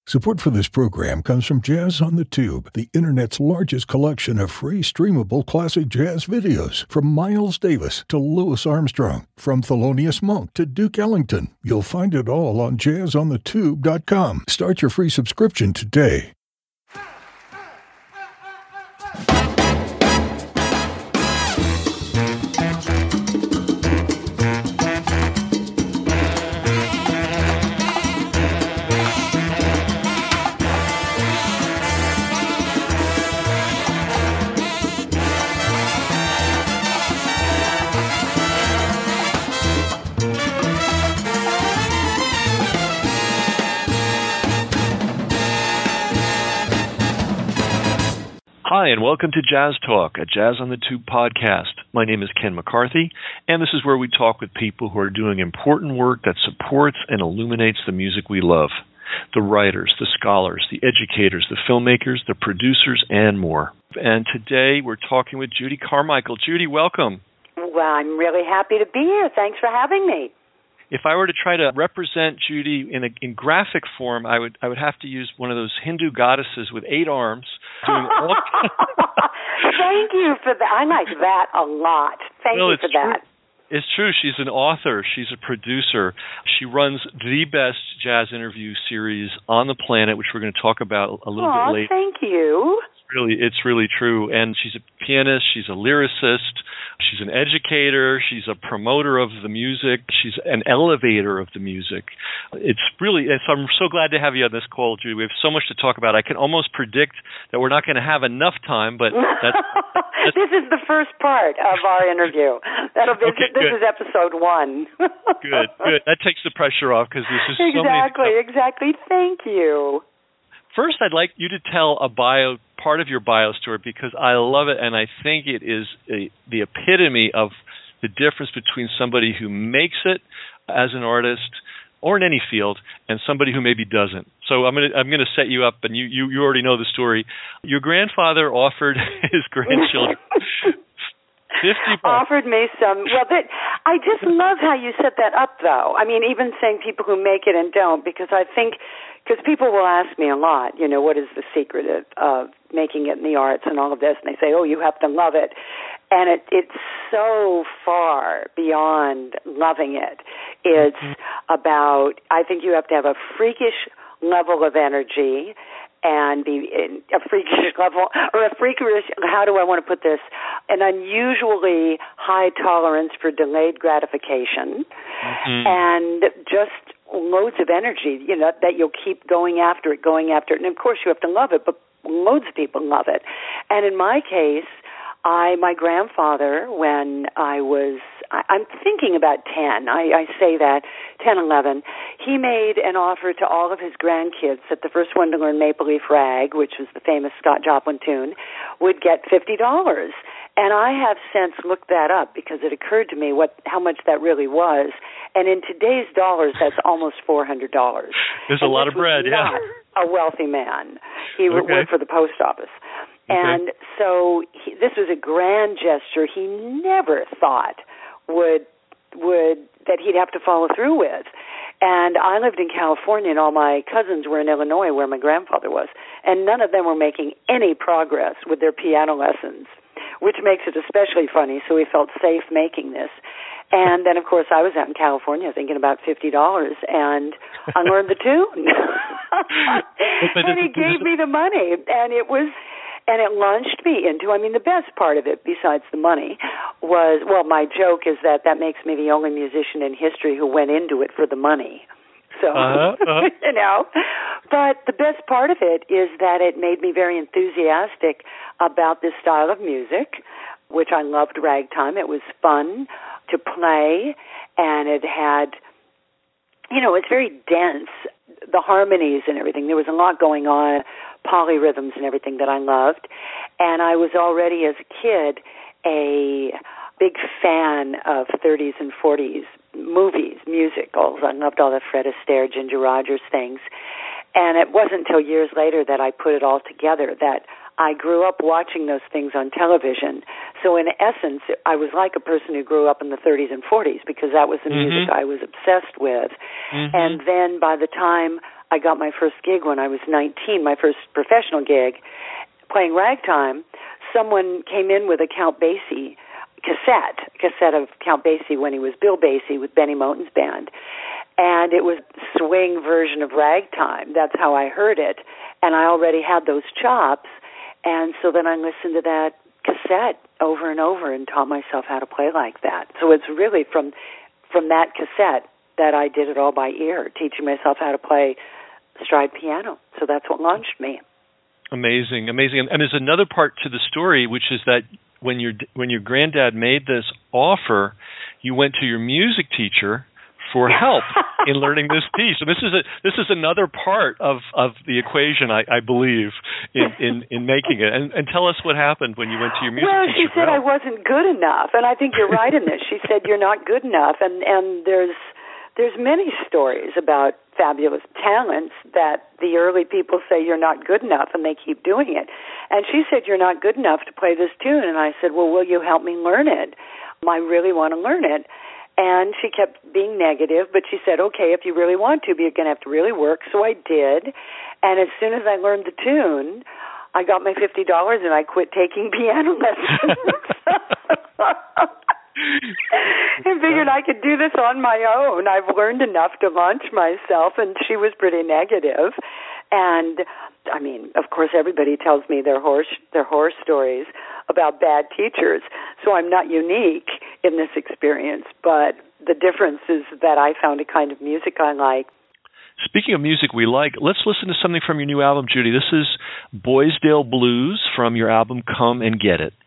Support for this program comes from Jazz on the Tube, the Internet's largest collection of free streamable classic jazz videos. From Miles Davis to Louis Armstrong, from Thelonious Monk to Duke Ellington. You'll find it all on jazzonthetube.com. Start your free subscription today. Hi, and welcome to Jazz Talk, a Jazz on the Tube podcast. My name is Ken McCarthy, and this is where we talk with people who are doing important work that supports and illuminates the music we love. The writers, the scholars, the educators, the filmmakers, the producers, and more. And today we're talking with Judy Carmichael. Judy, welcome. Well, I'm really happy to be here. Thanks for having me. If I were to try to represent Judy in graphic form, I would have to use one of those Hindu goddesses with 8 arms. Doing all Thank you for that. I like that a lot. Thank you for that. It's true. She's an author. She's a producer. She runs the best jazz interview series on the planet, which we're going to talk about a little bit later. Thank you. It's really true. And she's a pianist. She's a lyricist. She's an educator. She's a promoter of the music. She's an elevator of the music. So I'm so glad to have you on this call, Judy. We have so much to talk about. I can almost predict that we're not going to have enough time, but that's this is the first part of our interview. This is episode 1. Good. That takes the pressure off because there's just so many. Exactly. Thank you. First, I'd like you to tell part of your bio story because I love it, and I think it is the epitome of the difference between somebody who makes it as an artist or in any field and somebody who maybe doesn't. So I'm going to set you up, and you already know the story. Your grandfather offered his grandchildren $50. Offered me some. Well, I just love how you set that up, though. I mean, even saying people who make it and don't, because people will ask me a lot, what is the secret of making it in the arts and all of this? And they say, you have to love it. And it's so far beyond loving it. It's about, I think you have to have a freakish level of energy and be a freakish level, or how do I want to put this, an unusually high tolerance for delayed gratification, and just loads of energy, that you'll keep going after it. And of course you have to love it, but loads of people love it. And in my case, my grandfather, when I'm thinking about 10, I say that, 10, 11, he made an offer to all of his grandkids that the first one to learn Maple Leaf Rag, which was the famous Scott Joplin tune, would get $50. And I have since looked that up because it occurred to me how much that really was. And in today's dollars, that's almost $400. There's a lot of bread, yeah. A wealthy man. He worked for the post office. And so this was a grand gesture he never thought that he'd have to follow through with. And I lived in California, and all my cousins were in Illinois, where my grandfather was. And none of them were making any progress with their piano lessons, which makes it especially funny, so we felt safe making this. And then, of course, I was out in California thinking about $50, and I learned the tune. And he gave me the money, and it launched me into, the best part of it, besides the money, was, my joke is that makes me the only musician in history who went into it for the money. So, but the best part of it is that it made me very enthusiastic about this style of music, which I loved ragtime. It was fun to play, and it had, it's very dense, the harmonies and everything. There was a lot going on, polyrhythms and everything that I loved. And I was already, as a kid, a big fan of 30s and 40s movies, musicals. I loved all the Fred Astaire, Ginger Rogers things. And it wasn't until years later that I put it all together, that I grew up watching those things on television. So in essence, I was like a person who grew up in the 30s and 40s because that was the music I was obsessed with. And then by the time I got my first gig when I was 19, my first professional gig, playing ragtime. Someone came in with a Count Basie cassette of Count Basie when he was Bill Basie with Benny Moten's band. And it was a swing version of ragtime. That's how I heard it. And I already had those chops. And so then I listened to that cassette over and over and taught myself how to play like that. So it's really from that cassette that I did it all by ear, teaching myself how to play stride piano. So that's what launched me. Amazing. And there's another part to the story, which is that when your granddad made this offer, you went to your music teacher for help in learning this piece. And this is another part of the equation, I believe, in making it. And tell us what happened when you went to your music teacher. Well, she said I wasn't good enough, and I think you're right in this. She said you're not good enough, and there's many stories about fabulous talents that the early people say you're not good enough, and they keep doing it. And she said, you're not good enough to play this tune. And I said, well, will you help me learn it? I really want to learn it. And she kept being negative, but she said, okay, if you really want to, but you're going to have to really work. So I did. And as soon as I learned the tune, I got my $50 and I quit taking piano lessons. And figured I could do this on my own. I've learned enough to launch myself, and she was pretty negative. And I mean, of course, everybody tells me their horror stories about bad teachers, so I'm not unique in this experience. But the difference is that I found a kind of music I like. Speaking of music we like, let's listen to something from your new album, Judy. This is Boysdale Blues from your album Come and Get It.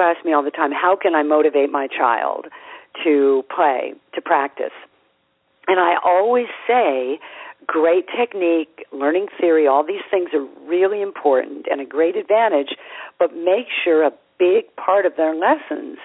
ask me all the time, how can I motivate my child to play, to practice? And I always say, great technique, learning theory, all these things are really important and a great advantage, but make sure a big part of their lessons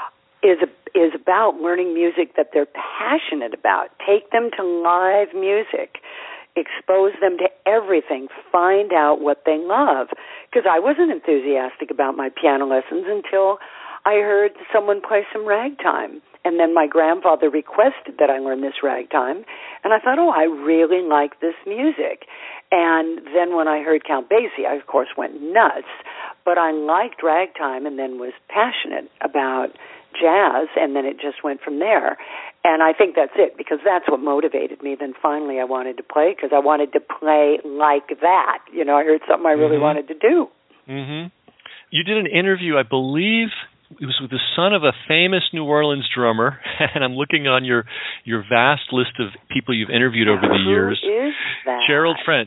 is about learning music that they're passionate about. Take them to live music. Expose them to everything. Find out what they love. Because I wasn't enthusiastic about my piano lessons until I heard someone play some ragtime. And then my grandfather requested that I learn this ragtime. And I thought, oh, I really like this music. And then when I heard Count Basie, I, of course, went nuts. But I liked ragtime and then was passionate about jazz, and then it just went from there. And I think that's it, because that's what motivated me. Then finally I wanted to play, because I wanted to play like that. You know, I heard something I really wanted to do. Mm-hmm. You did an interview, I believe, it was with the son of a famous New Orleans drummer, and I'm looking on your vast list of people you've interviewed over the years. Who is that? Gerald French.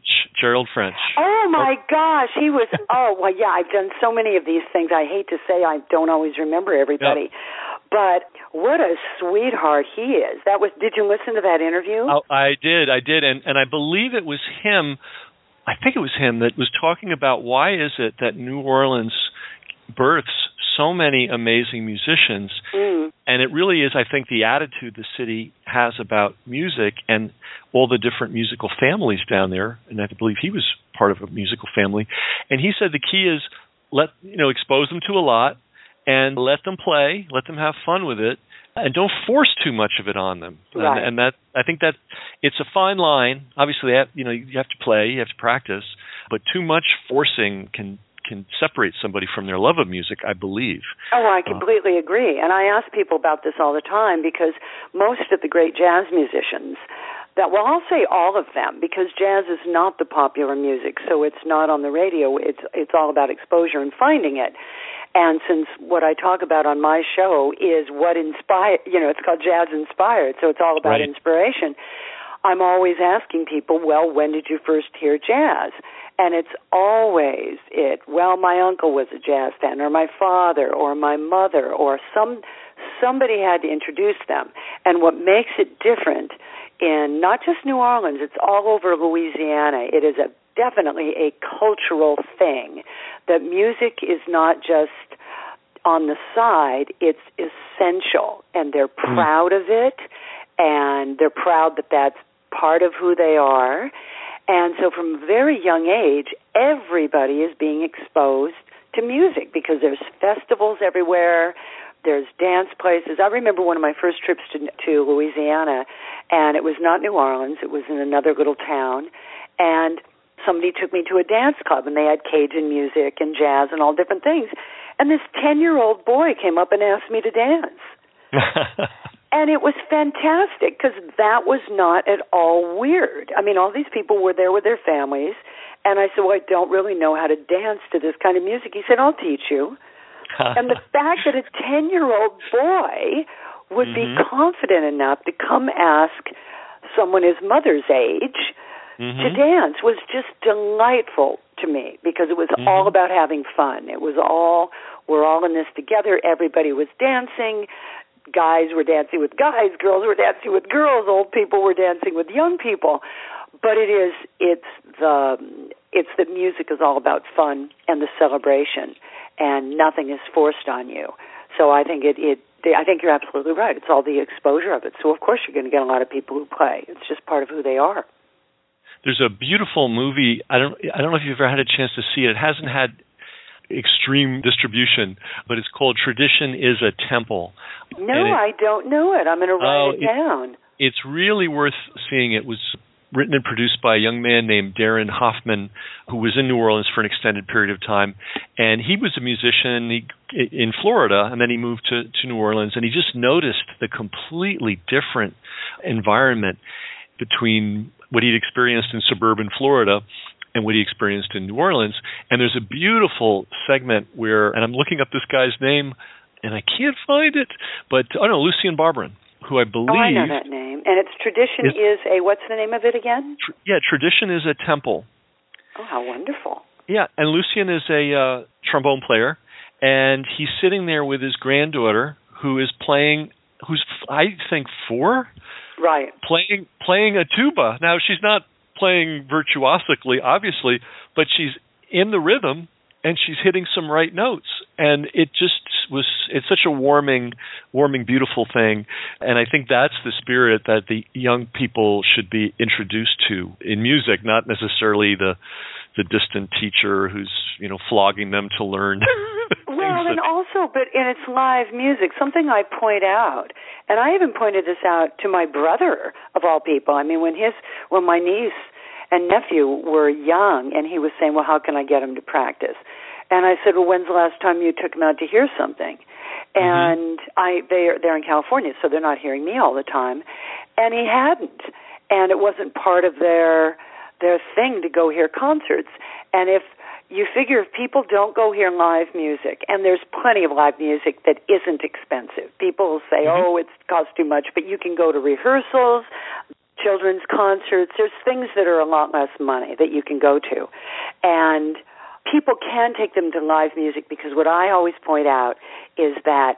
Oh, my gosh. He was, well, yeah, I've done so many of these things. I hate to say I don't always remember everybody. Yep. But what a sweetheart he is. Did you listen to that interview? Oh, I did. And I believe it was him, I think it was him, that was talking about why is it that New Orleans births so many amazing musicians. And it really is, I think, the attitude the city has about music and all the different musical families down there. And I believe he was part of a musical family. And he said the key is expose them to a lot and let them play, let them have fun with it, and don't force too much of it on them. Right. And that, I think that it's a fine line. Obviously, you have to play, you have to practice, but too much forcing can separate somebody from their love of music, I believe. Oh, I completely agree. And I ask people about this all the time, because most of the great jazz musicians, I'll say all of them, because jazz is not the popular music, so it's not on the radio. It's all about exposure and finding it. And since what I talk about on my show is what inspired, it's called Jazz Inspired, so it's all about inspiration, I'm always asking people, well, when did you first hear jazz? And it's always my uncle was a jazz fan, or my father, or my mother, or somebody had to introduce them. And what makes it different in not just New Orleans, it's all over Louisiana. It is definitely a cultural thing. That music is not just on the side, it's essential. And they're proud of it, and they're proud that that's part of who they are. And so from a very young age, everybody is being exposed to music, because there's festivals everywhere, there's dance places. I remember one of my first trips to Louisiana, and it was not New Orleans, it was in another little town, and somebody took me to a dance club, and they had Cajun music and jazz and all different things. And this 10-year-old boy came up and asked me to dance. And it was fantastic, because that was not at all weird. I mean, all these people were there with their families, and I said, well, I don't really know how to dance to this kind of music. He said, I'll teach you. And the fact that a 10-year-old boy would be confident enough to come ask someone his mother's age to dance was just delightful to me, because it was all about having fun. It was we're all in this together. Everybody was dancing. Guys were dancing with guys, girls were dancing with girls, old people were dancing with young people. But it's that music is all about fun and the celebration, and nothing is forced on you. So I think I think you're absolutely right. It's all the exposure of it. So of course you're going to get a lot of people who play. It's just part of who they are. There's a beautiful movie. I don't know if you've ever had a chance to see it. It hasn't had extreme distribution, but it's called Tradition is a Temple. No, I don't know it. I'm going to write it down. It's really worth seeing. It was written and produced by a young man named Darren Hoffman, who was in New Orleans for an extended period of time. And he was a musician in Florida, and then he moved to New Orleans, and he just noticed the completely different environment between what he'd experienced in suburban Florida and what he experienced in New Orleans. And there's a beautiful segment where, and I'm looking up this guy's name, and I can't find it, but, Lucien Barbarin, who I believe... Oh, I know that name. And it's Tradition is a, what's the name of it again? Tradition is a Temple. Oh, how wonderful. Yeah, and Lucien is a trombone player, and he's sitting there with his granddaughter, who's I think 4, right, playing a tuba. Now she's not playing virtuosically, obviously, but she's in the rhythm and she's hitting some right notes, and it's such a warming, beautiful thing. And I think that's the spirit that the young people should be introduced to in music, not necessarily the distant teacher who's flogging them to learn. Well, and it's live music. Something I point out, and I even pointed this out to my brother of all people. I mean, when my niece and nephew were young, and he was saying, "Well, how can I get them to practice?" And I said, "Well, when's the last time you took them out to hear something?" And they're in California, so they're not hearing me all the time, and he hadn't, and it wasn't part of their thing to go hear concerts. And if you figure if people don't go hear live music, and there's plenty of live music that isn't expensive. People will say, oh, it costs too much, but you can go to rehearsals, children's concerts. There's things that are a lot less money that you can go to. And people can take them to live music, because what I always point out is that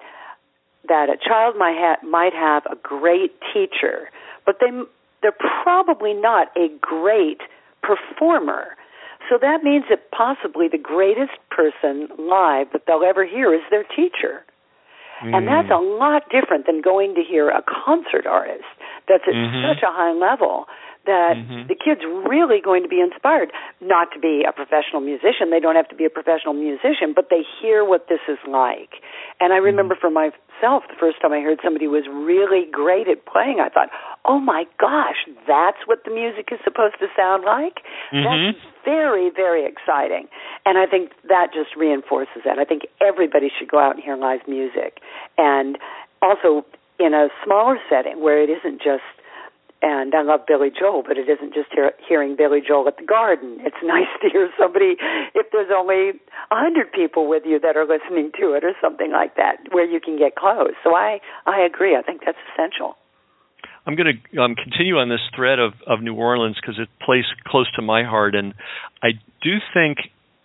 a child might have a great teacher, but they're probably not a great performer. So that means that possibly the greatest person live that they'll ever hear is their teacher. And that's a lot different than going to hear a concert artist that's at such a high level that the kid's really going to be inspired. Not to be a professional musician. They don't have to be a professional musician, but they hear what this is like. And I remember for myself, the first time I heard somebody was really great at playing, I thought, oh my gosh, that's what the music is supposed to sound like? That's very, very exciting. And I think that just reinforces that. I think everybody should go out and hear live music. And also in a smaller setting where it isn't just, and I love Billy Joel, but it isn't just hearing Billy Joel at the Garden. It's nice to hear somebody, if there's only 100 people with you that are listening to it or something like that, where you can get close. So I agree. I think that's essential. I'm going to continue on this thread of New Orleans because it plays close to my heart, and I do think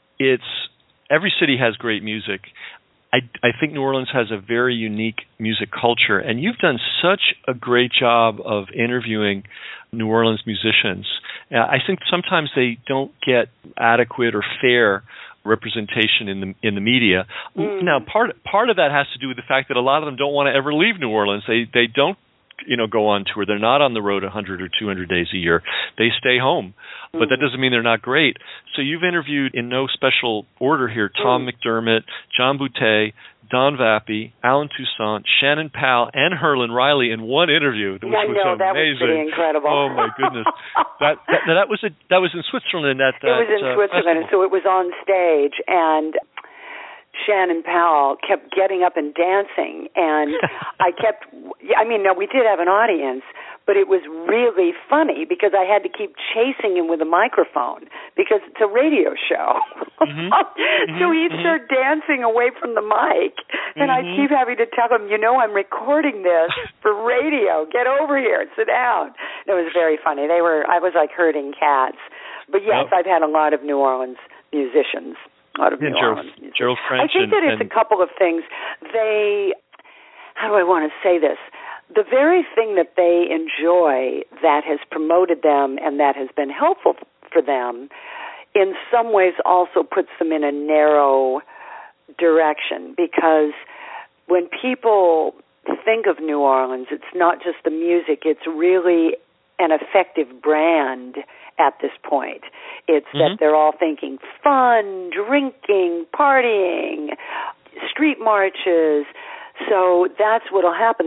every city has great music. I think New Orleans has a very unique music culture, and you've done such a great job of interviewing New Orleans musicians. I think sometimes they don't get adequate or fair representation in the media. Now, part of that has to do with the fact that a lot of them don't want to ever leave New Orleans. They don't go on tour. They're not on the road 100 or 200 days a year. They stay home. But that doesn't mean they're not great. So you've interviewed, in no special order here, Tom McDermott, John Boutté, Don Vappy, Alan Toussaint, Shannon Powell, and Herlin Riley in one interview. Which was amazing. That was pretty incredible. Oh my goodness! that was in Switzerland. It was in Switzerland, so it was on stage, and Shannon Powell kept getting up and dancing, and we did have an audience, but it was really funny because I had to keep chasing him with a microphone because it's a radio show. So he'd start dancing away from the mic, and I keep having to tell him, I'm recording this for radio. Get over here and sit down. It was very funny. I was like herding cats. But yes, I've had a lot of New Orleans musicians. Gerald French. I think that it's a couple of things. How do I want to say this? The very thing that they enjoy that has promoted them and that has been helpful for them in some ways also puts them in a narrow direction, because when people think of New Orleans, it's not just the music, it's really an effective brand at this point. It's that they're all thinking fun, drinking, partying, street marches. So that's what'll happen.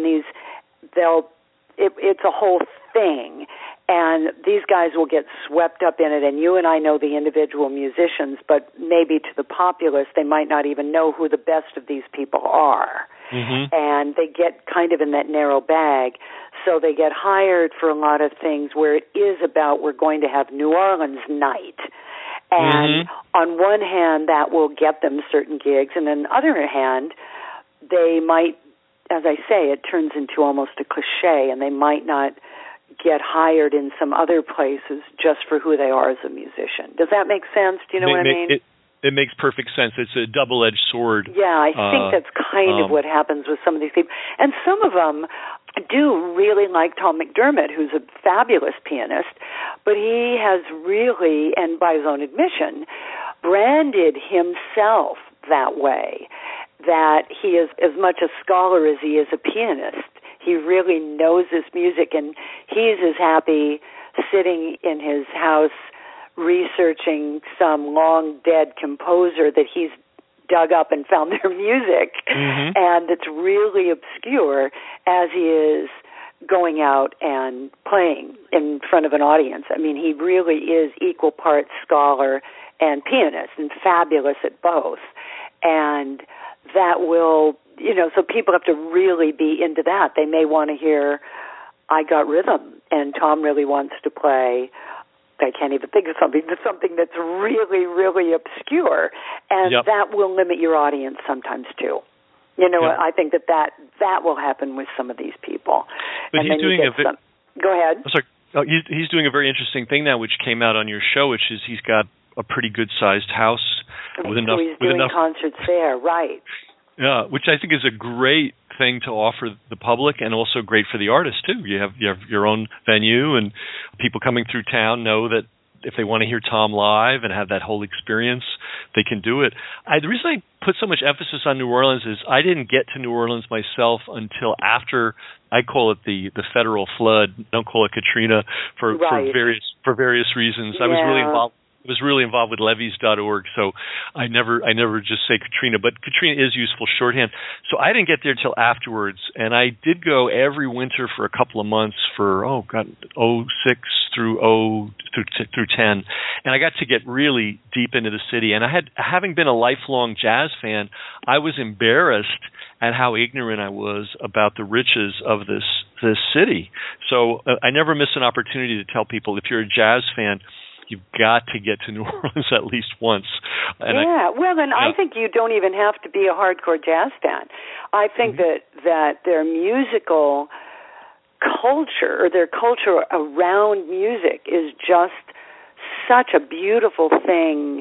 It's a whole thing, and these guys will get swept up in it. And you and I know the individual musicians, but maybe to the populace, they might not even know who the best of these people are. And they get kind of in that narrow bag. So they get hired for a lot of things where it is about, we're going to have New Orleans night. And on one hand, that will get them certain gigs. And on the other hand, they might, as I say, it turns into almost a cliche, and they might not get hired in some other places just for who they are as a musician. Does that make sense? Do you know what I mean? It makes perfect sense. It's a double-edged sword. Yeah, I think that's kind of what happens with some of these people. And some of them do really like Tom McDermott, who's a fabulous pianist, but he has really, and by his own admission, branded himself that way, that he is as much a scholar as he is a pianist. He really knows his music, and he's as happy sitting in his house researching some long-dead composer that he's dug up and found their music, and it's really obscure, as he is going out and playing in front of an audience. I mean, he really is equal parts scholar and pianist, and fabulous at both. And that will, so people have to really be into that. They may want to hear I Got Rhythm, and Tom really wants to play, I can't even think of something that's really, really obscure, and that will limit your audience sometimes too. I think that will happen with some of these people. But and he's doing Go ahead. Oh, sorry. Oh, he's doing a very interesting thing now, which came out on your show, which is he's got a pretty good-sized house with enough. He's doing concerts there, right? Yeah, which I think is a great thing to offer the public, and also great for the artist too. You have your own venue, and people coming through town know that if they want to hear Tom live and have that whole experience, they can do it. The reason I put so much emphasis on New Orleans is I didn't get to New Orleans myself until after, I call it the federal flood. Don't call it Katrina for various reasons. Yeah. I was really involved with levees.org, so I never just say Katrina, but Katrina is useful shorthand. So I didn't get there till afterwards, and I did go every winter for a couple of months for 06 through 10, and I got to get really deep into the city. And having been a lifelong jazz fan, I was embarrassed at how ignorant I was about the riches of this city. So I never miss an opportunity to tell people, if you're a jazz fan, you've got to get to New Orleans at least once. And I think you don't even have to be a hardcore jazz fan. I think that their musical culture, or their culture around music, is just such a beautiful thing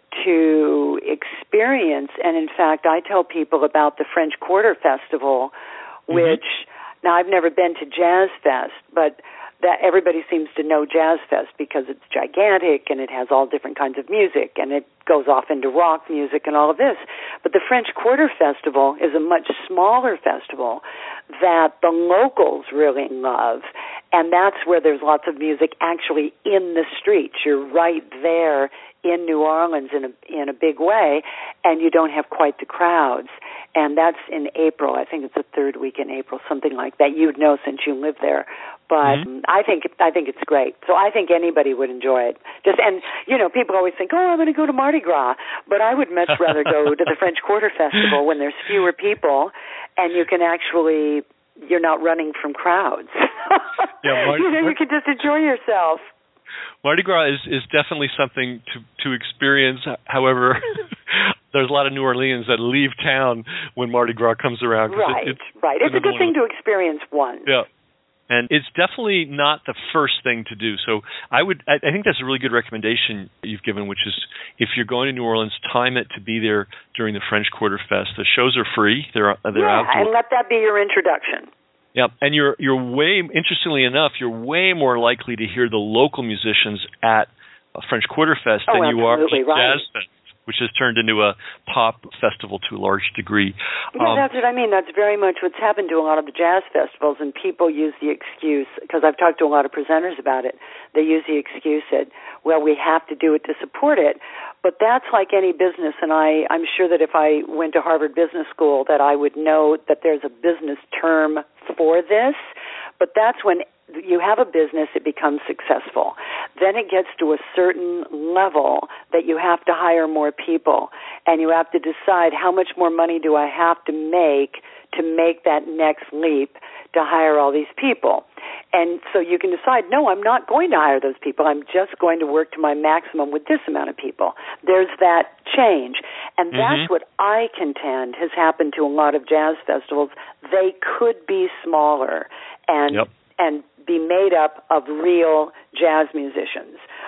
to experience. And in fact, I tell people about the French Quarter Festival, which, now I've never been to Jazz Fest, but that everybody seems to know Jazz Fest because it's gigantic and it has all different kinds of music and it goes off into rock music and all of this. But the French Quarter Festival is a much smaller festival that the locals really love, and that's where there's lots of music actually in the streets. You're right there in New Orleans in a big way, and you don't have quite the crowds. And that's in April. I think it's the third week in April, something like that. You'd know since you live there. But I think it's great. So I think anybody would enjoy it. And people always think, I'm going to go to Mardi Gras, but I would much rather go to the French Quarter Festival when there's fewer people, and you can actually, you're not running from crowds. You can just enjoy yourself. Mardi Gras is definitely something to experience. However, there's a lot of New Orleans that leave town when Mardi Gras comes around. Right. It's a good thing to experience once. Yeah. And it's definitely not the first thing to do. So I think that's a really good recommendation you've given, which is if you're going to New Orleans, time it to be there during the French Quarter Fest. The shows are free. They're outdoor. And let that be your introduction. Yeah, and you're interestingly enough, you're way more likely to hear the local musicians at a French Quarter Fest than you are at Jazz Fest, which has turned into a pop festival to a large degree. That's what I mean. That's very much what's happened to a lot of the jazz festivals, and people use the excuse, because I've talked to a lot of presenters about it, they use the excuse that, well, we have to do it to support it. But that's like any business, and I'm sure that if I went to Harvard Business School that I would know that there's a business term for this, but that's when you have a business, it becomes successful. Then it gets to a certain level that you have to hire more people, and you have to decide how much more money do I have to make that next leap to hire all these people. And so you can decide, no, I'm not going to hire those people. I'm just going to work to my maximum with this amount of people. There's that change. And that's what I contend has happened to a lot of jazz festivals. They could be smaller and be made up of real jazz musicians.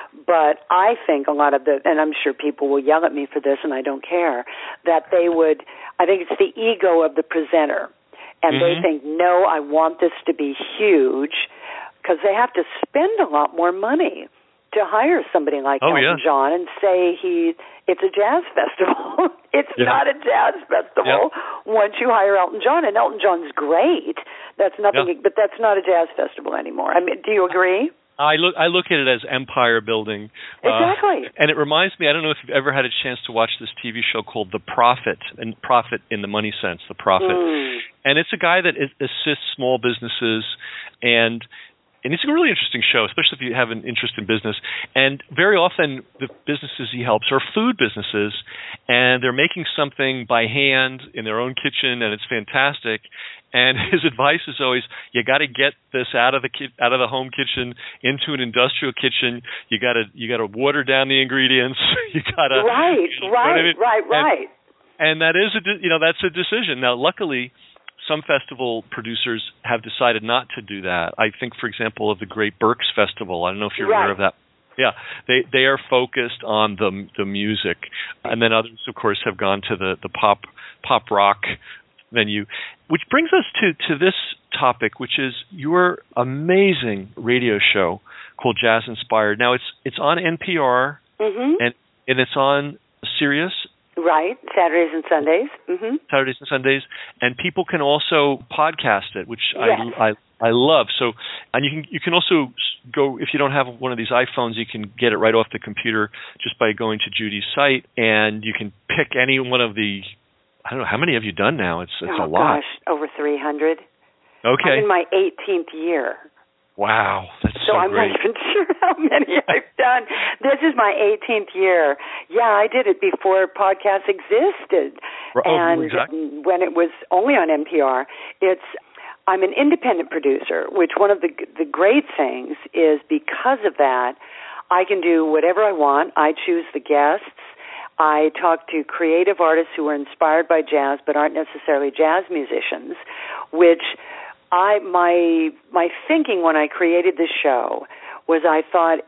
But I think a lot of and I'm sure people will yell at me for this, and I don't care, that I think it's the ego of the presenter. And they think, no, I want this to be huge, because they have to spend a lot more money to hire somebody like Elton John and say it's a jazz festival. It's not a jazz festival once you hire Elton John. And Elton John's great. That's nothing, but that's not a jazz festival anymore. I mean, do you agree? I look at it as empire building. Exactly. And it reminds me, I don't know if you've ever had a chance to watch this TV show called The Prophet, and Prophet in the money sense, The Prophet. And it's a guy that assists small businesses, and it's a really interesting show, especially if you have an interest in business. And very often the businesses he helps are food businesses, and they're making something by hand in their own kitchen, and it's fantastic. And his advice is always, you got to get this out of the home kitchen into an industrial kitchen. You got to water down the ingredients. You got to right. And that is that's a decision. Now, luckily, some festival producers have decided not to do that. I think, for example, of the Great Berks Festival. I don't know if you're aware of that. Yeah, they are focused on the music, and then others, of course, have gone to the pop rock venue, which brings us to this topic, which is your amazing radio show called Jazz Inspired. Now it's on NPR and it's on Sirius. Right, Saturdays and Sundays. Saturdays and Sundays, and people can also podcast it, which I love. So, and you can also go, if you don't have one of these iPhones, you can get it right off the computer just by going to Judy's site, and you can pick any one of the. I don't know, how many have you done now? It's a lot. Gosh, over 300. Okay. I'm in my 18th year. Wow, that's so I'm great. not even sure how many I've done. This is my 18th year. Yeah, I did it before podcasts existed. Exactly. When it was only on NPR. I'm an independent producer, which one of the great things is because of that, I can do whatever I want. I choose the guests. I talk to creative artists who are inspired by jazz but aren't necessarily jazz musicians, which my thinking when I created this show was I thought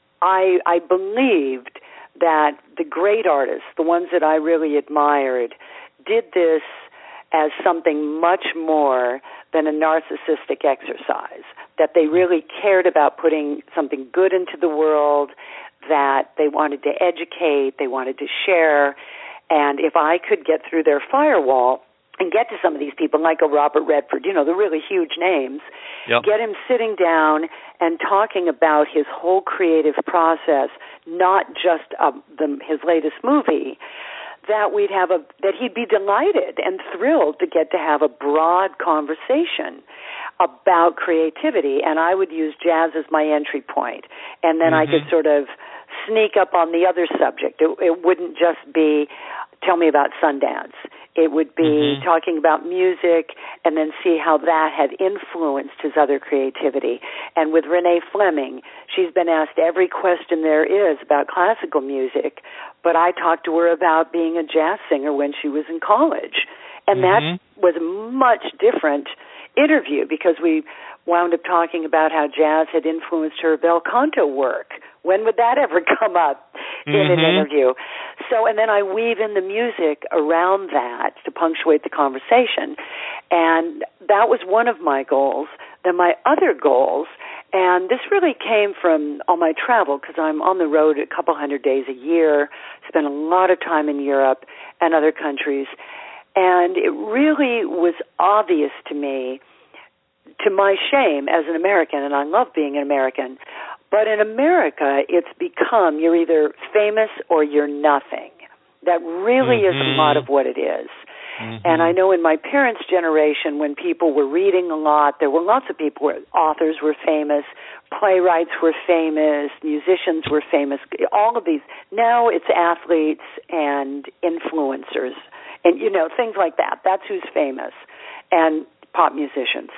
I believed that the great artists, the ones that I really admired, did this as something much more than a narcissistic exercise, that they really cared about putting something good into the world, that they wanted to educate, they wanted to share, and if I could get through their firewall and get to some of these people, like a Robert Redford, the really huge names, get him sitting down and talking about his whole creative process, not just his latest movie, that he'd be delighted and thrilled to get to have a broad conversation about creativity, and I would use jazz as my entry point, and then I could sort of sneak up on the other subject. It wouldn't just be, tell me about Sundance. It would be talking about music and then see how that had influenced his other creativity. And with Renee Fleming, she's been asked every question there is about classical music, but I talked to her about being a jazz singer when she was in college. And that was a much different interview because we wound up talking about how jazz had influenced her bel canto work. When would that ever come up in an interview? So, and then I weave in the music around that to punctuate the conversation. And that was one of my goals. Then my other goals, and this really came from all my travel because I'm on the road a couple hundred days a year, spend a lot of time in Europe and other countries. And it really was obvious to me, to my shame as an American, and I love being an American, but in America, it's become you're either famous or you're nothing. That really is a lot of what it is. And I know in my parents' generation, when people were reading a lot, there were lots of people where authors were famous, playwrights were famous, musicians were famous, all of these. Now it's athletes and influencers and, things like that. That's who's famous, and pop musicians.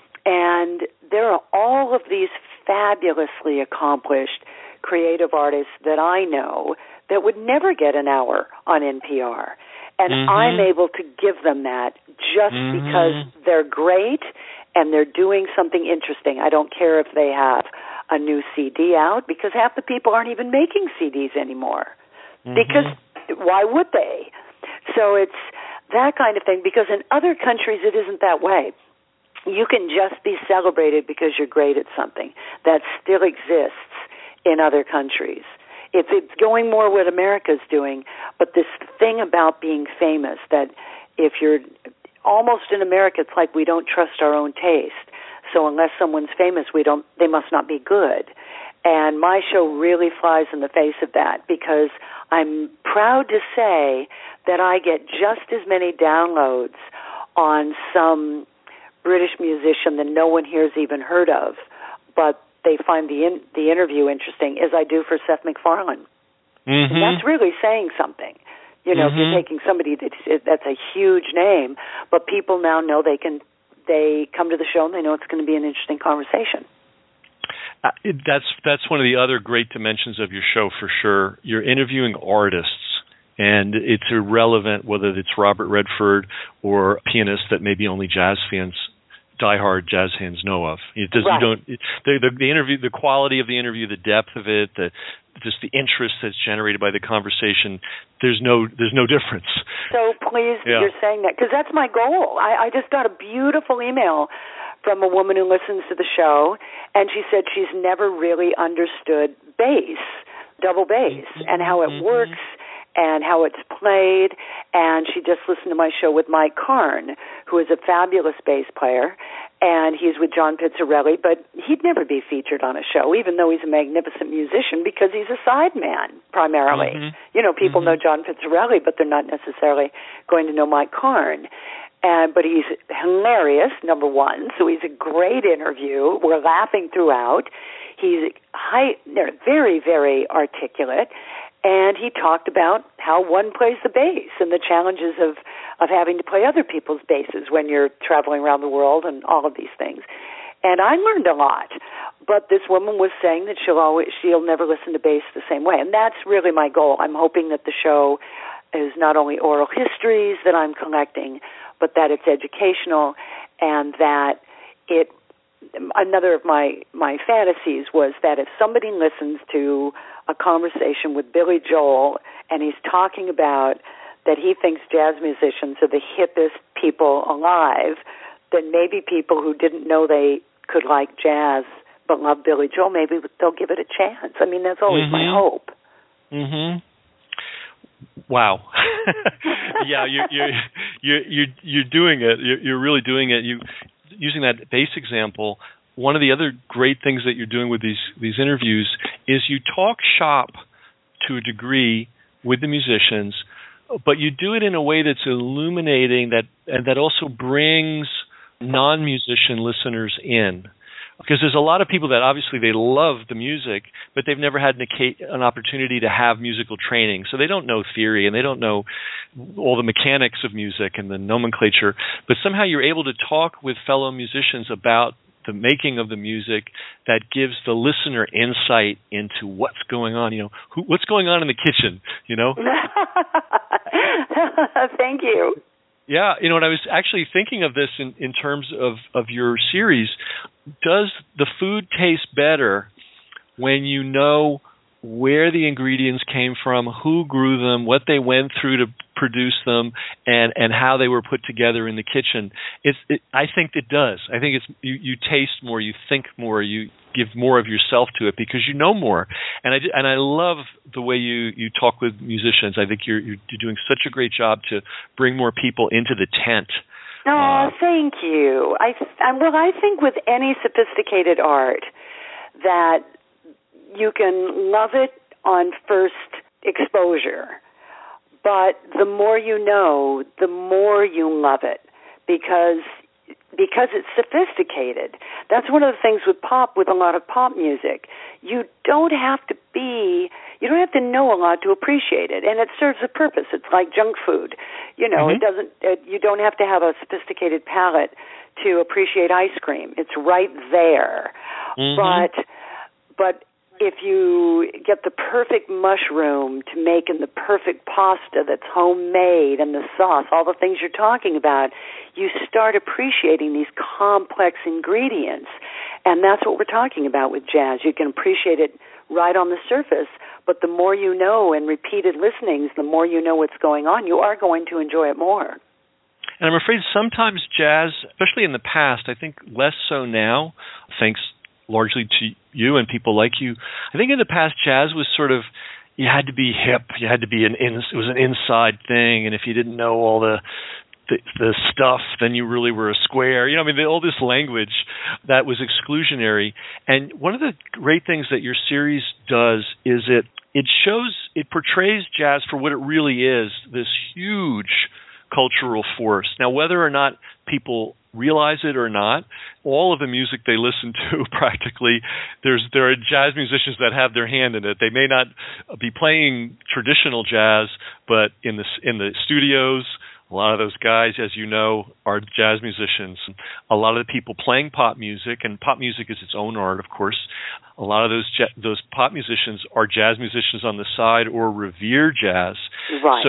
And there are all of these fabulously accomplished creative artists that I know that would never get an hour on NPR. And I'm able to give them that just because they're great and they're doing something interesting. I don't care if they have a new CD out, because half the people aren't even making CDs anymore. Because why would they? So it's that kind of thing, because in other countries it isn't that way. You can just be celebrated because you're great at something. That still exists in other countries. It's going more what America's doing, but this thing about being famous, that if you're almost in America, it's like we don't trust our own taste. So unless someone's famous, they must not be good. And my show really flies in the face of that, because I'm proud to say that I get just as many downloads on some British musician that no one here's even heard of, but they find the interview interesting, as I do for Seth MacFarlane. And that's really saying something. You know, if you're taking somebody that's a huge name, but people now know they come to the show and they know it's going to be an interesting conversation. That's one of the other great dimensions of your show, for sure. You're interviewing artists, and it's irrelevant whether it's Robert Redford or a pianist that maybe only jazz fans, diehard jazz fans, know of. The interview, the quality of the interview, the depth of it, just the interest that's generated by the conversation. There's no difference. So pleased that you're saying that, because that's my goal. I just got a beautiful email from a woman who listens to the show, and she said she's never really understood bass, double bass, and how it works and how it's played. And she just listened to my show with Mike Karn, who is a fabulous bass player, and he's with John Pizzarelli, but he'd never be featured on a show, even though he's a magnificent musician, because he's a sideman primarily. You know, people know John Pizzarelli, but they're not necessarily going to know Mike Karn. But he's hilarious, number one, so he's a great interview. We're laughing throughout. He's very, very articulate, and he talked about how one plays the bass and the challenges of having to play other people's basses when you're traveling around the world and all of these things. And I learned a lot. But this woman was saying that she'll never listen to bass the same way, and that's really my goal. I'm hoping that the show is not only oral histories that I'm collecting, but that it's educational, and that another of my fantasies was that if somebody listens to a conversation with Billy Joel and he's talking about that he thinks jazz musicians are the hippest people alive, then maybe people who didn't know they could like jazz but love Billy Joel, maybe they'll give it a chance. I mean, that's always my hope. Wow. Yeah, you're doing it. You're really doing it. Using that bass example, one of the other great things that you're doing with these interviews is you talk shop to a degree with the musicians, but you do it in a way that's illuminating, and that also brings non-musician listeners in. Because there's a lot of people that obviously they love the music, but they've never had an opportunity to have musical training. So they don't know theory, and they don't know all the mechanics of music and the nomenclature. But somehow you're able to talk with fellow musicians about the making of the music that gives the listener insight into what's going on, what's going on in the kitchen, Thank you. Yeah, and I was actually thinking of this in terms of your series. Does the food taste better when you know where the ingredients came from, who grew them, what they went through to produce them, and how they were put together in the kitchen? I think it does. I think you taste more, you think more, you give more of yourself to it because you know more. And I love the way you talk with musicians. I think you're doing such a great job to bring more people into the tent. Oh, thank you. I think with any sophisticated art that you can love it on first exposure, but the more you know, the more you love it because it's sophisticated. That's one of the things with a lot of pop music. You don't have to know a lot to appreciate it, and it serves a purpose. It's like junk food. It doesn't. You don't have to have a sophisticated palate to appreciate ice cream. It's right there. But if you get the perfect mushroom to make in the perfect pasta that's homemade and the sauce, all the things you're talking about, you start appreciating these complex ingredients. And that's what we're talking about with jazz. You can appreciate it right on the surface, but the more you know and repeated listenings, the more you know what's going on, you are going to enjoy it more. And I'm afraid sometimes jazz, especially in the past, I think less so now, thanks largely to you and people like you. I think in the past, jazz was sort of, you had to be hip, you had to be it was an inside thing, and if you didn't know all the stuff, then you really were a square. All this language that was exclusionary. And one of the great things that your series does is it portrays jazz for what it really is, this huge cultural force. Now, whether or not people realize it or not, all of the music they listen to practically, there are jazz musicians that have their hand in it. They may not be playing traditional jazz, but in the studios, a lot of those guys, as you know, are jazz musicians. A lot of the people playing pop music, and pop music is its own art, of course. A lot of those pop musicians are jazz musicians on the side or revere jazz. Right.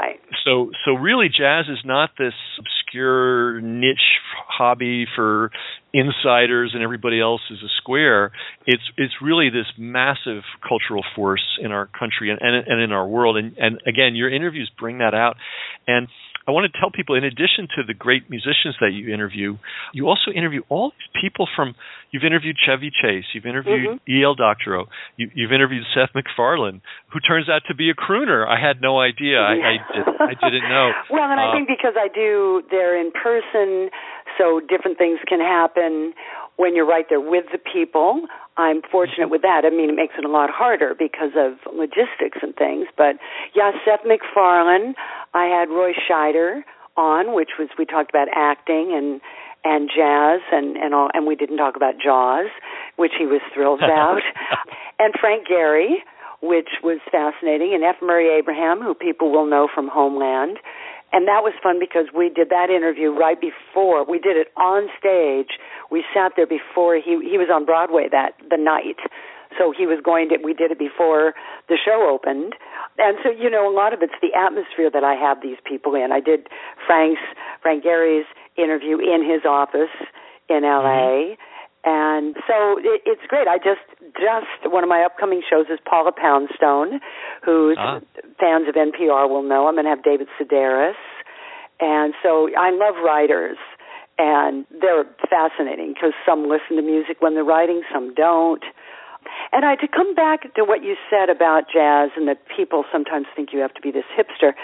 So really, jazz is not this obscure niche hobby for insiders and everybody else is a square. It's really this massive cultural force in our country and in our world. And again, your interviews bring that out. And I want to tell people, in addition to the great musicians that you interview, you also interview all these people you've interviewed Chevy Chase, you've interviewed E.L. Doctorow, you've interviewed Seth MacFarlane, who turns out to be a crooner. I had no idea. I didn't know. Well, and I think because they're in person, so different things can happen when you're right there with the people. I'm fortunate with that. It makes it a lot harder because of logistics and things. But, yeah, Seth MacFarlane, I had Roy Scheider on, we talked about acting and jazz, and we didn't talk about Jaws, which he was thrilled about. And Frank Gehry, which was fascinating, and F. Murray Abraham, who people will know from Homeland. And that was fun because we did that interview right before. We did it on stage. We sat there before he was on Broadway the night. So we did it before the show opened. And so, a lot of it's the atmosphere that I have these people in. I did Frank Gehry's interview in his office in L.A., and so it's great. I just one of my upcoming shows is Paula Poundstone, who's fans of NPR will know. I'm going to have David Sedaris. And so I love writers, and they're fascinating because some listen to music when they're writing, some don't. And to come back to what you said about jazz and that people sometimes think you have to be this hipster,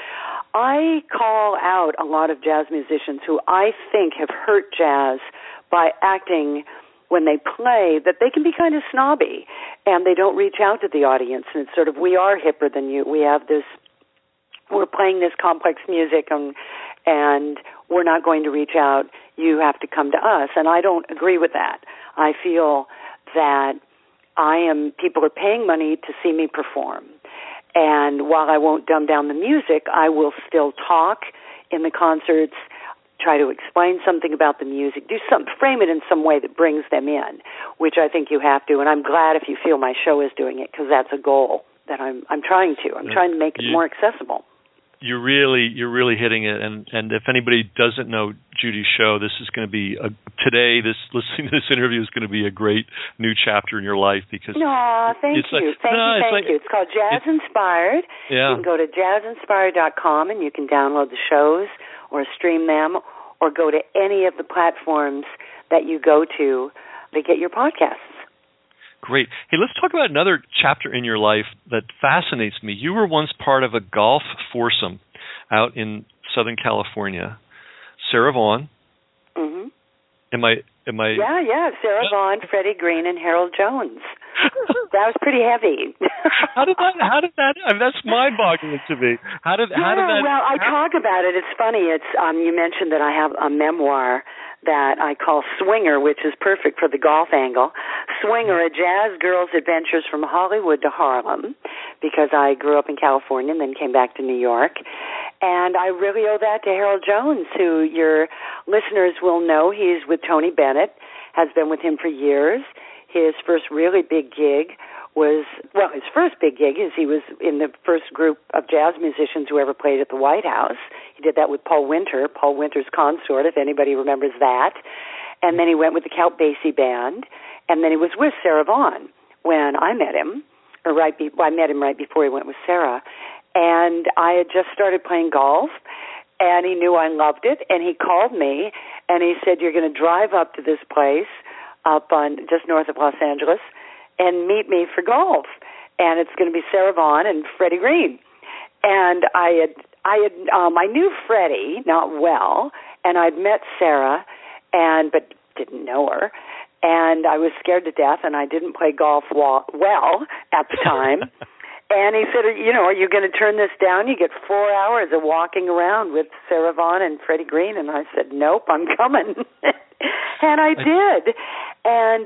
I call out a lot of jazz musicians who I think have hurt jazz by acting when they play, that they can be kind of snobby and they don't reach out to the audience. And it's sort of, we are hipper than you. We're playing this complex music and we're not going to reach out. You have to come to us. And I don't agree with that. I feel that people are paying money to see me perform. And while I won't dumb down the music, I will still talk in the concerts, try to explain something about the music, frame it in some way that brings them in, which I think you have to. And I'm glad if you feel my show is doing it, because that's a goal that I'm trying to. I'm trying to make it more accessible. You're really hitting it. And if anybody doesn't know Judy's show, this is going to be listening to this interview is going to be a great new chapter in your life because. No, thank you. Thank you. It's called Jazz Inspired. Yeah. You can go to jazzinspired.com and you can download the shows or stream them, or go to any of the platforms that you go to get your podcasts. Great. Hey, let's talk about another chapter in your life that fascinates me. You were once part of a golf foursome out in Southern California. Sarah Vaughan. Mm-hmm. Am I? Yeah. Sarah Vaughan, Freddie Green, and Harold Jones. That was pretty heavy. How did that? I mean, that's mind-boggling to me. How did that? Well, I talk about it. It's funny. It's you mentioned that I have a memoir that I call Swinger, which is perfect for the golf angle. Swinger, a jazz girl's adventures from Hollywood to Harlem, because I grew up in California and then came back to New York. And I really owe that to Harold Jones, who your listeners will know. He's with Tony Bennett, has been with him for years. His first really big gig his first big gig is he was in the first group of jazz musicians who ever played at the White House. He did that with Paul Winter's consort, if anybody remembers that. And then he went with the Count Basie Band. And then he was with Sarah Vaughan when I met him, I met him right before he went with Sarah. And I had just started playing golf, and he knew I loved it, and he called me, and he said, you're going to drive up to this place up on just north of Los Angeles and meet me for golf. And it's going to be Sarah Vaughan and Freddie Green. And I knew Freddie not well, and I'd met Sarah, but didn't know her. And I was scared to death, and I didn't play golf well at the time. And he said, are you going to turn this down? You get 4 hours of walking around with Sarah Vaughan and Freddie Green. And I said, nope, I'm coming. And I did. And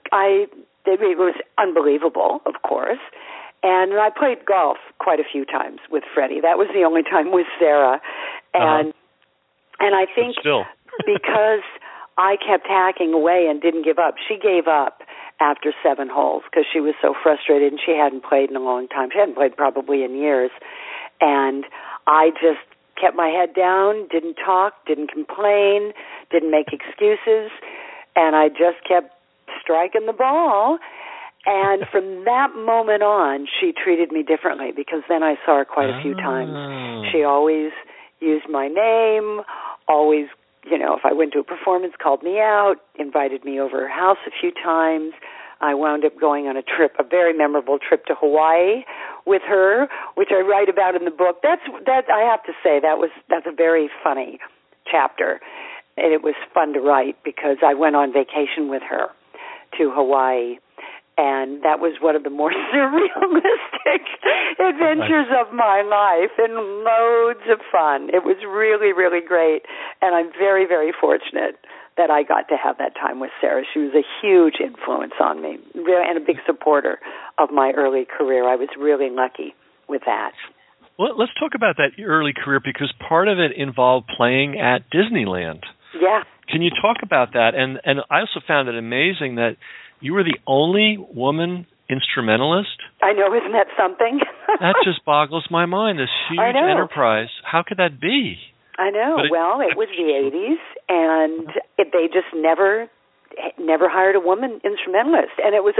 it was unbelievable, of course. And I played golf quite a few times with Freddie. That was the only time with Sarah. And I think because I kept hacking away and didn't give up, she gave up after 7 holes because she was so frustrated, and she hadn't played in a long time. She hadn't played probably in years. And I just kept my head down, didn't talk, didn't complain, didn't make excuses, and I just kept striking the ball. And from that moment on, she treated me differently because then I saw her quite a few times. She always used my name, always, if I went to a performance, called me out, invited me over her house a few times. I wound up going on a very memorable trip to Hawaii with her, which I write about in the book. That I have to say, that's a very funny chapter. And it was fun to write because I went on vacation with her to Hawaii. And that was one of the more surrealistic adventures of my life, and loads of fun. It was really, really great, and I'm very, very fortunate that I got to have that time with Sarah. She was a huge influence on me and a big supporter of my early career. I was really lucky with that. Well, let's talk about that early career because part of it involved playing at Disneyland. Yeah. Can you talk about that? And I also found it amazing that you were the only woman instrumentalist. I know, isn't that something? That just boggles my mind, this huge enterprise. How could that be? I know. It was the 80s, and they just never hired a woman instrumentalist. And it was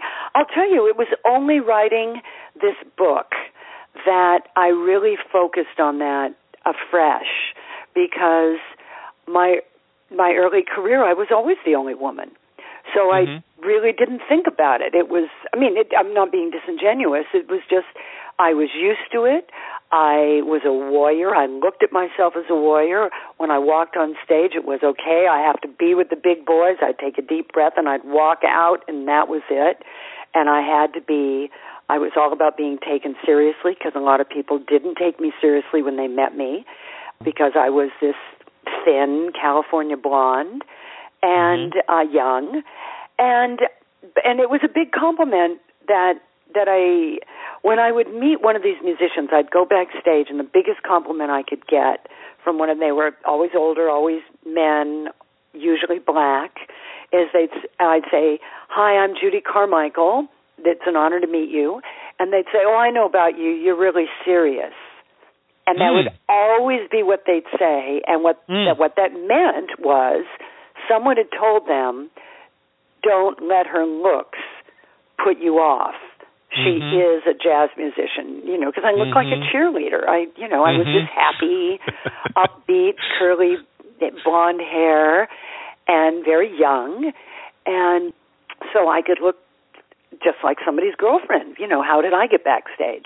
only writing this book that I really focused on that afresh because my early career, I was always the only woman. So I really didn't think about it. I'm not being disingenuous. It was just, I was used to it. I was a warrior. I looked at myself as a warrior. When I walked on stage, it was okay. I have to be with the big boys. I'd take a deep breath and I'd walk out, and that was it. And I was all about being taken seriously because a lot of people didn't take me seriously when they met me because I was this thin California blonde and young, and it was a big compliment that when I would meet one of these musicians, I'd go backstage, and the biggest compliment I could get from they were always older, always men, usually black, is I'd say, "Hi, I'm Judy Carmichael. It's an honor to meet you," and they'd say, "Oh, I know about you. You're really serious." And that would always be what they'd say, and what that meant was, someone had told them, don't let her looks put you off. She is a jazz musician, because I look like a cheerleader. I was this happy, upbeat, curly, blonde hair, and very young. And so I could look just like somebody's girlfriend. How did I get backstage?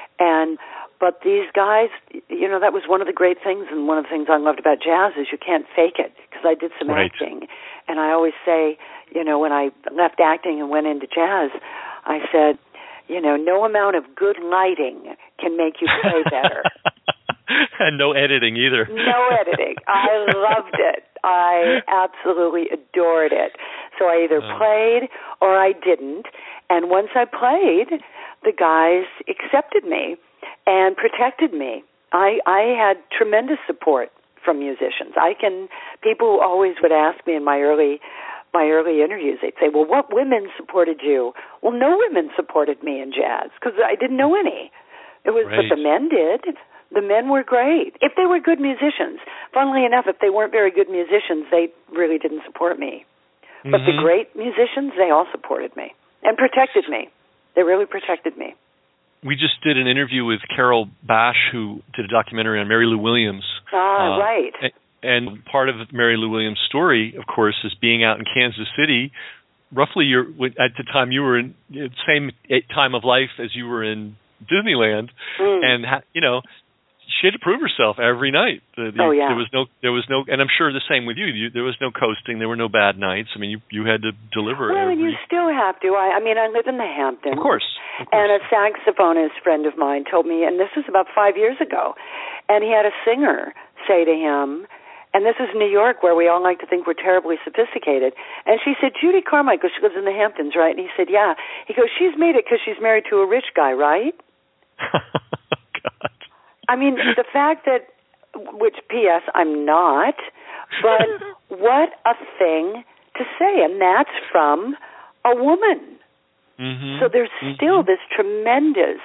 But these guys, that was one of the great things, and one of the things I loved about jazz is you can't fake it, because I did some acting. And I always say, when I left acting and went into jazz, I said, no amount of good lighting can make you play better. And no editing either. No editing. I loved it. I absolutely adored it. So I either played or I didn't. And once I played, the guys accepted me and protected me. I had tremendous support from musicians. People always would ask me in my early interviews, they'd say, well, what women supported you? Well, no women supported me in jazz because I didn't know any. But the men did. The men were great. If they were good musicians. Funnily enough, if they weren't very good musicians, they really didn't support me. But the great musicians, they all supported me and protected me. They really protected me. We just did an interview with Carol Bash, who did a documentary on Mary Lou Williams. Right. And part of Mary Lou Williams' story, of course, is being out in Kansas City. Roughly, at the time you were in the same time of life as you were in Disneyland, and she had to prove herself every night. There was no, and I'm sure the same with you. There was no coasting. There were no bad nights. I mean, you had to deliver. Well, and you still have to. I live in the Hamptons. Of course. And a saxophonist friend of mine told me, and this was about 5 years ago, and he had a singer say to him, and this is New York, where we all like to think we're terribly sophisticated. And she said, Judy Carmichael, she lives in the Hamptons, right? And he said, yeah. He goes, she's made it because she's married to a rich guy, right? God. I mean, the fact that, which, P.S., I'm not, but what a thing to say. And that's from a woman. Mm-hmm. So there's still this tremendous,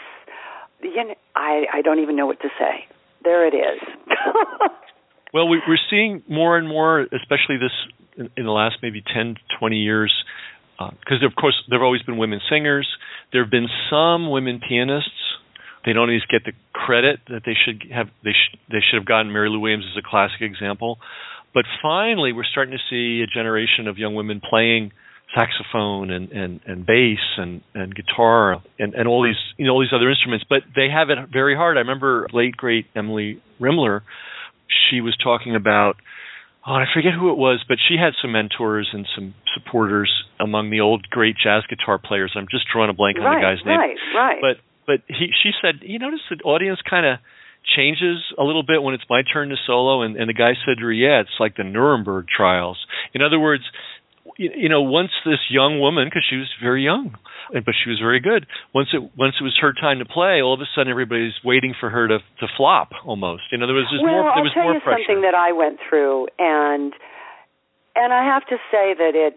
I don't even know what to say. There it is. Well, we're seeing more and more, especially this in the last maybe 10, 20 years, because, of course, there have always been women singers. There have been some women pianists. They don't always get the credit that they should have. They should have gotten. Mary Lou Williams is a classic example. But finally, we're starting to see a generation of young women playing saxophone and bass and guitar and all these other instruments. But they have it very hard. I remember late great Emily Rimler. She was talking about, I forget who it was, but she had some mentors and some supporters among the old great jazz guitar players. I'm just drawing a blank on the guy's name. Right. But she said, you notice the audience kind of changes a little bit when it's my turn to solo, and the guy said to her, yeah, it's like the Nuremberg trials. In other words, once this young woman, because she was very young, but she was very good, once it was her time to play, all of a sudden everybody's waiting for her to flop almost. There was more pressure. I'll tell you something that I went through, and I have to say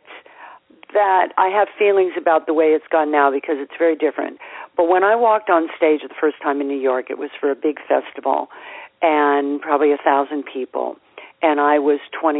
that I have feelings about the way it's gone now because it's very different. But when I walked on stage the first time in New York, it was for a big festival and probably 1,000 people. And I was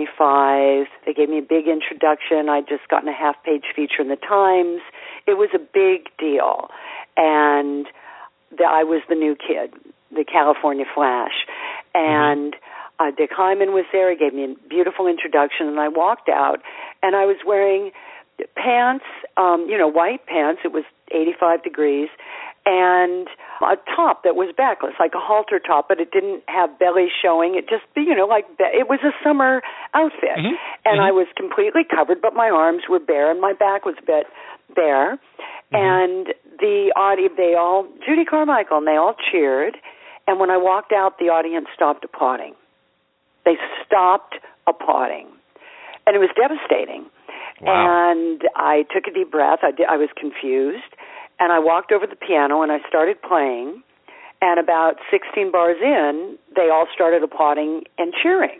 25. They gave me a big introduction. I'd just gotten a half-page feature in the Times. It was a big deal. And I was the new kid, the California Flash. And Dick Hyman was there. He gave me a beautiful introduction. And I walked out, and I was wearing pants, white pants. It was 85 degrees, and a top that was backless, like a halter top, but it didn't have belly showing. It just, it was a summer outfit. And I was completely covered, but my arms were bare, and my back was a bit bare. And the audience, Judy Carmichael, and they all cheered. And when I walked out, the audience stopped applauding. They stopped applauding. And it was devastating. Wow. And I took a deep breath. I was confused. And I walked over the piano and I started playing. And about 16 bars in, they all started applauding and cheering.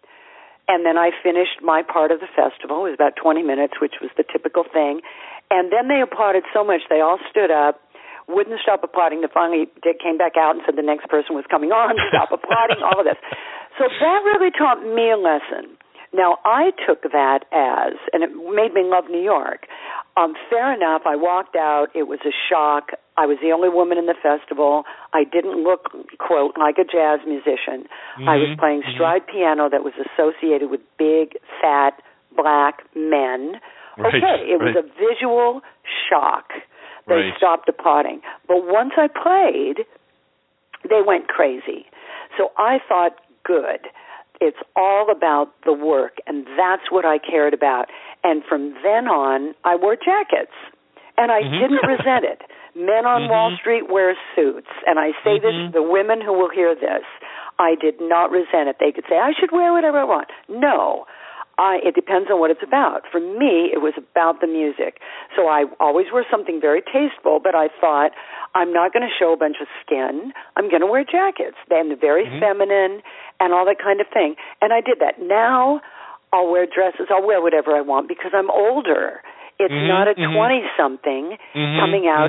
And then I finished my part of the festival. It was about 20 minutes, which was the typical thing. And then they applauded so much, they all stood up, wouldn't stop applauding. Finally, Dick came back out and said the next person was coming on, stop applauding, all of this. So that really taught me a lesson. Now, I took that as, and it made me love New York. Fair enough, I walked out. It was a shock. I was the only woman in the festival. I didn't look, quote, like a jazz musician. I was playing stride piano that was associated with big, fat, black men. It was a visual shock. They stopped applauding. But once I played, they went crazy. So I thought, good. It's all about the work, and that's what I cared about. And from then on, I wore jackets, and I didn't resent it. Men on Wall Street wear suits, and I say this to the women who will hear this. I did not resent it. They could say, I should wear whatever I want. No. It depends on what it's about. For me, it was about the music. So I always wear something very tasteful, but I thought, I'm not going to show a bunch of skin. I'm going to wear jackets. They're very feminine and all that kind of thing. And I did that. Now I'll wear dresses. I'll wear whatever I want because I'm older. It's not a 20-something coming out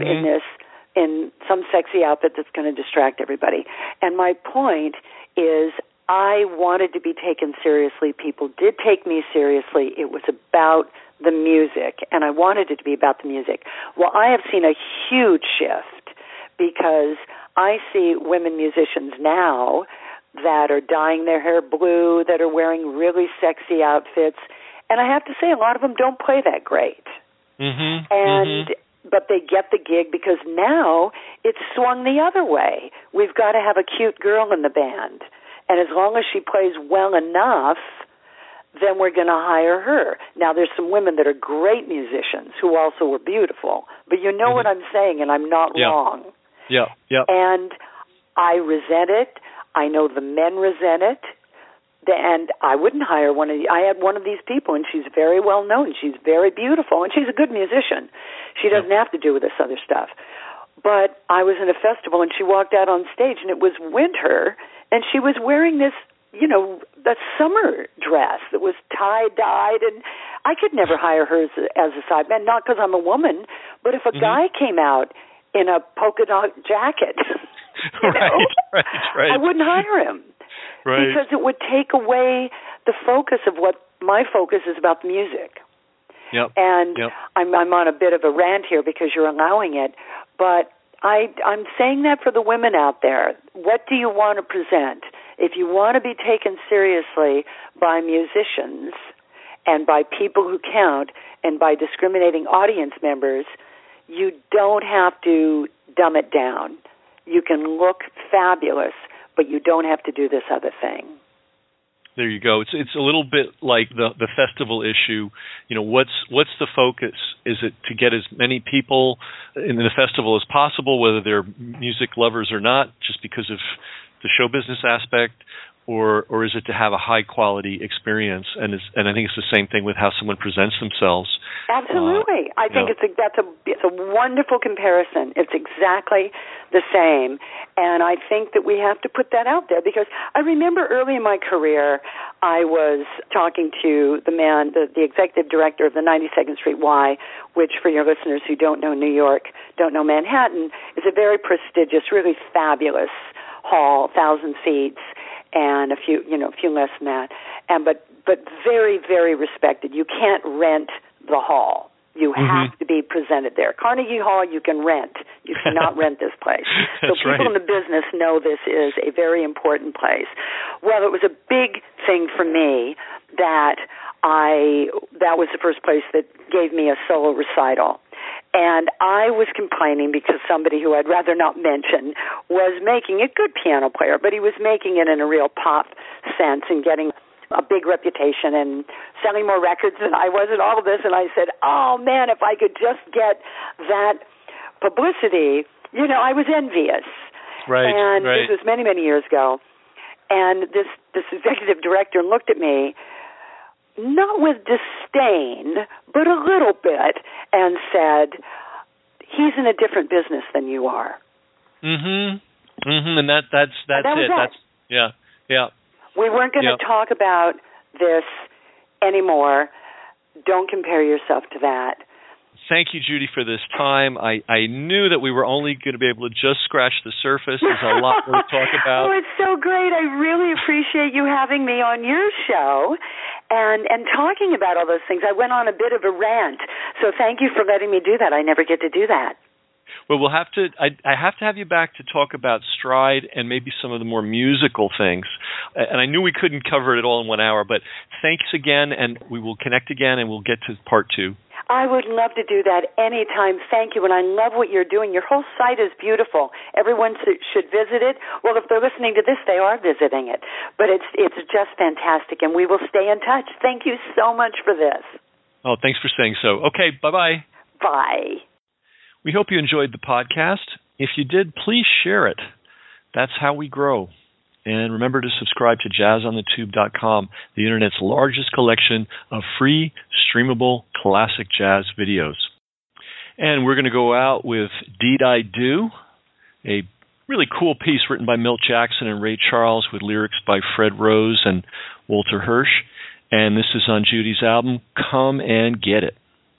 in some sexy outfit that's going to distract everybody. And my point is, I wanted to be taken seriously. People did take me seriously. It was about the music, and I wanted it to be about the music. Well, I have seen a huge shift because I see women musicians now that are dyeing their hair blue, that are wearing really sexy outfits, and I have to say a lot of them don't play that great. But they get the gig because now it's swung the other way. We've got to have a cute girl in the band, and as long as she plays well enough, then we're going to hire her. Now, there's some women that are great musicians who also are beautiful, but you know what I'm saying, and I'm not wrong. Yeah. And I resent it. I know the men resent it. And I wouldn't hire one of I had one of these people, and she's very well known. She's very beautiful, and she's a good musician. She doesn't have to do with this other stuff. But I was in a festival, and she walked out on stage, and it was winter, and she was wearing this, that summer dress that was tie-dyed, and I could never hire her as a sideman, not because I'm a woman, but if a guy came out in a polka dot jacket, right. I wouldn't hire him. Right. Because it would take away the focus of what my focus is about the music. And I'm on a bit of a rant here because you're allowing it, but I'm saying that for the women out there. What do you want to present? If you want to be taken seriously by musicians and by people who count and by discriminating audience members, you don't have to dumb it down. You can look fabulous, but you don't have to do this other thing. There you go. It's a little bit like the festival issue. What's the focus? Is it to get as many people in the festival as possible, whether they're music lovers or not, just because of the show business aspect, or is it to have a high quality experience? And I think it's the same thing with how someone presents themselves. Absolutely, I think it's a wonderful comparison. It's exactly the same, and I think that we have to put that out there because I remember early in my career, I was talking to the executive director of the 92nd Street Y, which for your listeners who don't know New York, don't know Manhattan, is a very prestigious, really fabulous hall, 1,000 seats. And a few less than that, but very, very respected. You can't rent the hall. You have to be presented there. Carnegie Hall, you can rent. You cannot rent this place. So people in the business know this is a very important place. Well, it was a big thing for me that was the first place that gave me a solo recital. And I was complaining because somebody who I'd rather not mention was making a good piano player, but he was making it in a real pop sense and getting a big reputation and selling more records than I was and all of this. And I said, oh, man, if I could just get that publicity, I was envious. Right. And this was many, many years ago. And this executive director looked at me, not with disdain, but a little bit, and said, he's in a different business than you are. And that's it. Yeah. We weren't going to talk about this anymore. Don't compare yourself to that. Thank you, Judy, for this time. I knew that we were only going to be able to just scratch the surface. There's a lot more to talk about. Oh, it's so great. I really appreciate you having me on your show and talking about all those things. I went on a bit of a rant, so thank you for letting me do that. I never get to do that. Well, we'll have to. I have to have you back to talk about Stride and maybe some of the more musical things. And I knew we couldn't cover it all in 1 hour, but thanks again, and we will connect again, and we'll get to part 2. I would love to do that anytime. Thank you, and I love what you're doing. Your whole site is beautiful. Everyone should visit it. Well, if they're listening to this, they are visiting it. But it's just fantastic, and we will stay in touch. Thank you so much for this. Oh, thanks for saying so. Okay, bye-bye. Bye. We hope you enjoyed the podcast. If you did, please share it. That's how we grow. And remember to subscribe to JazzOnTheTube.com, the Internet's largest collection of free, streamable, classic jazz videos. And we're going to go out with Deed I Do, a really cool piece written by Milt Jackson and Ray Charles with lyrics by Fred Rose and Walter Hirsch. And this is on Judy's album, Come and Get It.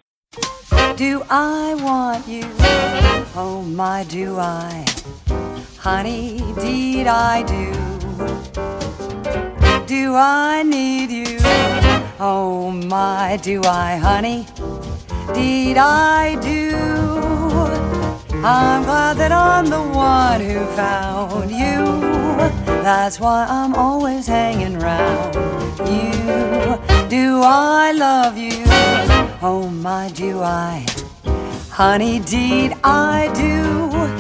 Do I want you? Oh, my, do I? Honey, deed I do. Do I need you? Oh my, do I, honey? Deed I do. I'm glad that I'm the one who found you. That's why I'm always hanging round you. Do I love you? Oh my, do I? Honey, deed I do.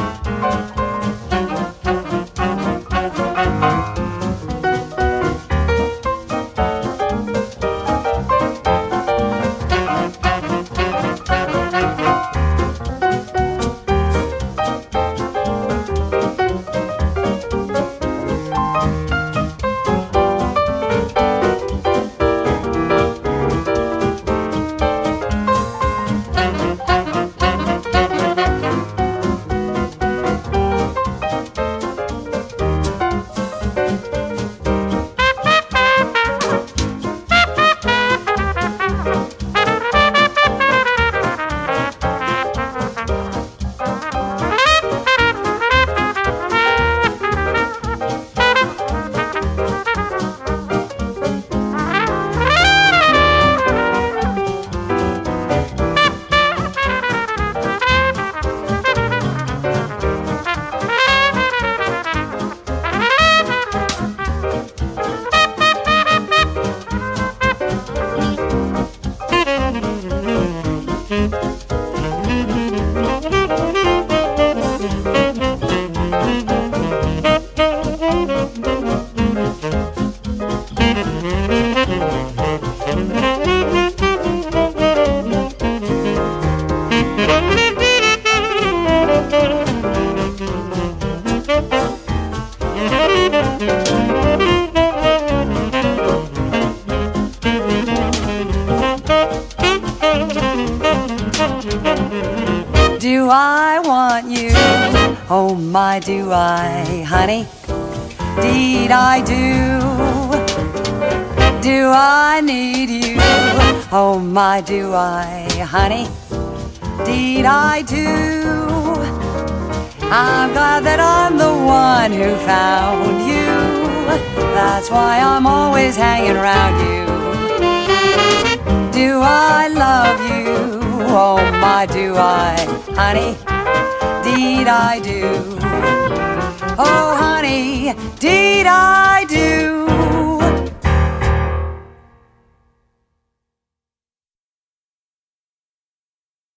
Do I want you? Oh my, do I, honey? Deed I do. Do I need you? Oh my, do I, honey? Deed I do. I'm glad that I'm the one who found you. That's why I'm always hanging around you. Do I love you? Oh my, do I, honey? Deed I do. Oh honey, deed I